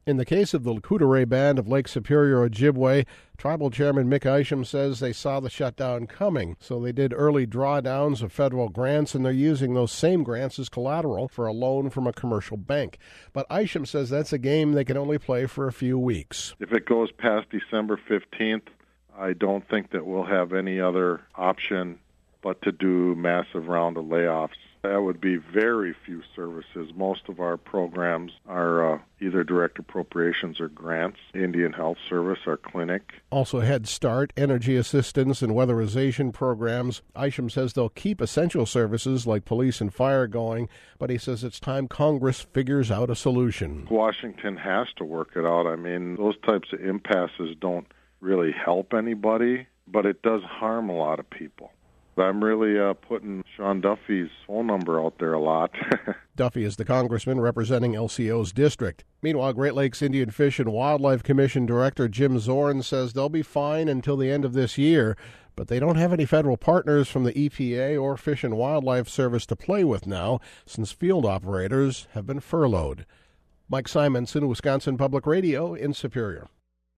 In the case of the Kootenai Band of Lake Superior, Ojibwe, Tribal Chairman Mick Isham says they saw the shutdown coming, so they did early drawdowns of federal grants, and they're using those same grants as collateral for a loan from a commercial bank. But Isham says that's a game they can only play for a few weeks. If it goes past December 15th, I don't think that we'll have any other option but to do massive round of layoffs. That would be very few services. Most of our programs are either direct appropriations or grants. Indian Health Service, our clinic. Also Head Start, energy assistance, and weatherization programs. Isham says they'll keep essential services like police and fire going, but he says it's time Congress figures out a solution. Washington has to work it out. I mean, those types of impasses don't really help anybody, but it does harm a lot of people. I'm really putting Sean Duffy's phone number out there a lot. Duffy is the congressman representing LCO's district. Meanwhile, Great Lakes Indian Fish and Wildlife Commission Director Jim Zorn says they'll be fine until the end of this year, but they don't have any federal partners from the EPA or Fish and Wildlife Service to play with now, since field operators have been furloughed. Mike Simonson, Wisconsin Public Radio in Superior.